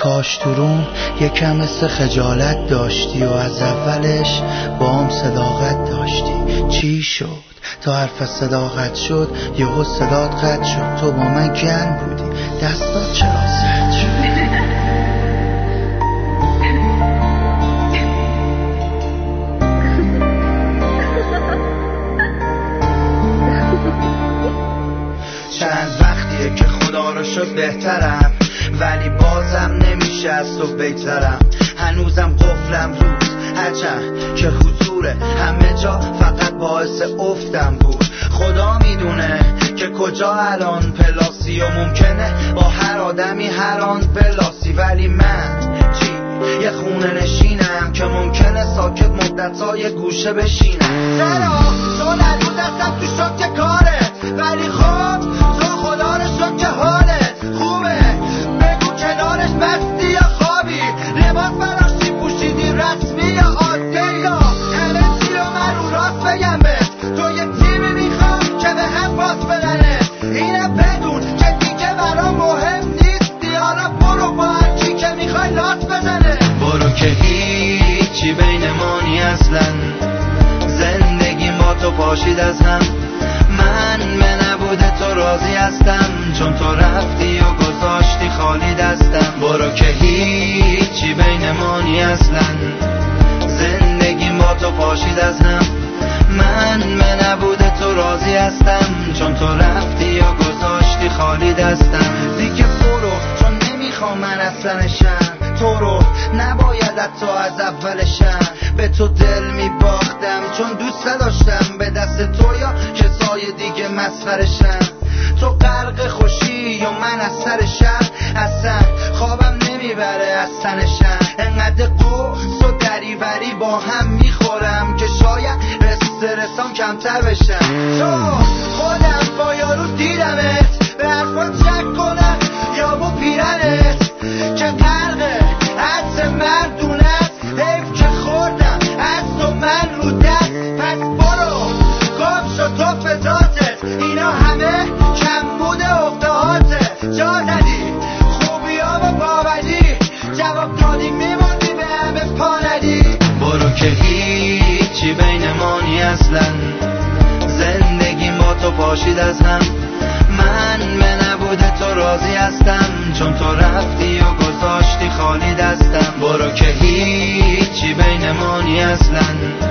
کاش تو روم یکم مثل خجالت داشتی و از اولش با هم صداقت داشتی. چی شد تا حرف صداقت شد یهو صدات قطع شد؟ تو با من گرم بودی دستات چرا سرد شد؟ چند وقتیه که خدا رو شد بهترم، ولی بازم نمیشه از تو بگذرم. هنوزم قفلم روز هرچند که حضور همه جا فقط باعث افتم بود. خدا میدونه که کجا الان پلاسی و ممکنه با هر آدمی هر آن بلاسی، ولی من چی؟ یه خونه نشینم که ممکنه ساکت مدت‌های گوشه بشینم. چرا؟ چون هنوز دستم تو شد کاره، ولی خب تو خدا رو شد که حالت خوبه. بگو کنارش مستی یا خوابی، لباس براشی پوشیدی رسمی یا عادی، یا همه چی رو من رو راست بگم بهت. تو یه تیمی میخوام که به هم پاس بدنه، اینه بدون که دیگه برام مهم نیستی. حالا برو با هرکی که میخوای لاس بزنه. برو که هیچی بین مانی اصلا، زندگی ما تو پاشید از هم. من به نبوده تو راضی هستم، چون تو رفتی و گذاشتی خالی دستم. برو که هیچی بین مانی اصلا، زندگی ما تو پاشید از هم. من به نبوده تو راضی هستم، چون تو رفتی و گذاشتی خالی دستم. دیگه برو چون نمیخوام من اصلا نشم، تو رو نباید حتی از اولشم. به تو دل میباختم چون دوست داشتم به دست تو یا کسای دیگه مسخرشم. تو غرق خوشی و من از سر شهر، اصلا خوابم نمیبره از تنشم. انقدر قوس و دریوری با هم میخورم که شاید رسام کمتر بشم. تو خودم با یارو دیدمت، به حرفات شک کنم یا با پیرنت که غرقه حدس مردونت. حیف که خوردم از تو من رو دست، پس برو گم شد تو فضاتت. اینا همه کم بوده افتهاتت. جا ندی خوبی ها و باوری، جواب دادی میموندی به همه پا ندی. برو که هیچی بین مانی اصلا، زندگی ما تو پاشید از هم. من به نبوده تو راضی هستم، چون تو رفتی و گذاشتی خالی دستم. برو که هیچی بین مانی اصلا،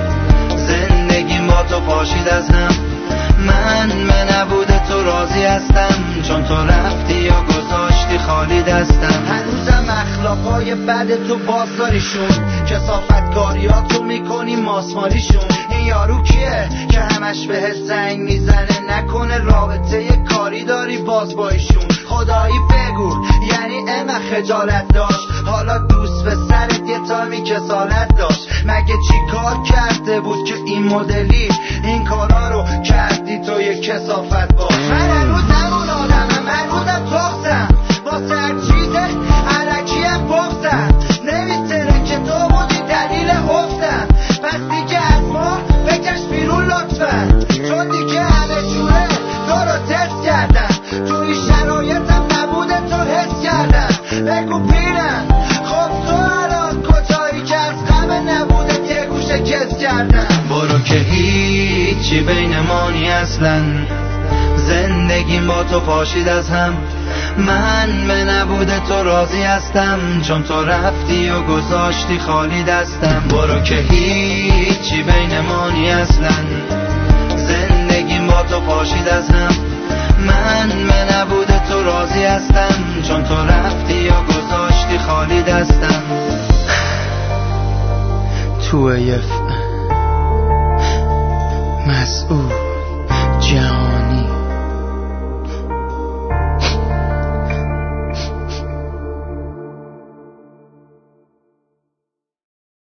زندگی ما تو پاشید از هم. من به نبوده تو راضی هستم، چون تو رفتی و گذاشتی خالی دستم. هنوزم اخلاقای بد تو بازداریشون، کثافتکاریاتو میکنی ماسمالیشون. این یارو کیه که همش بهت زنگ میزنه؟ نکنه رابطه کاری داری باز با ایشون؟ خدایی بگو یعنی اینقدر خجالت داشت؟ حالا دوست به سرت یه تایمی کسالت داشت؟ مگه چی کار کرده بود که این مدلی این کارا رو کردی تو یه کثافت باش؟ من هنوزم اون آدمم، هنوزم تخصم واسه هر چیز علکیم بغزم. نمیتره که تو بودی دلیل حفتم، پس دیگه از ما بکش بیرون لطفا، چون دیگه همه جوره تو رو تست کردم. توی شرایطم نبوده تو حس کردم. بگو پیرم خب تو الان کجایی که از غم نبوده یه گوشه کس کردم. برو که هیچی بین مانی اصلا، زندگی با تو پاشید از هم. من به نبوده تو راضی هستم، چون تو رفتی و گذاشتی خالی دستم. برو که هیچی بین مانی اصلا، زندگی با تو پاشید از هم. من به نبوده تو راضی هستم، چون تو رفتی و گذاشتی خالی دستم. توی مسئول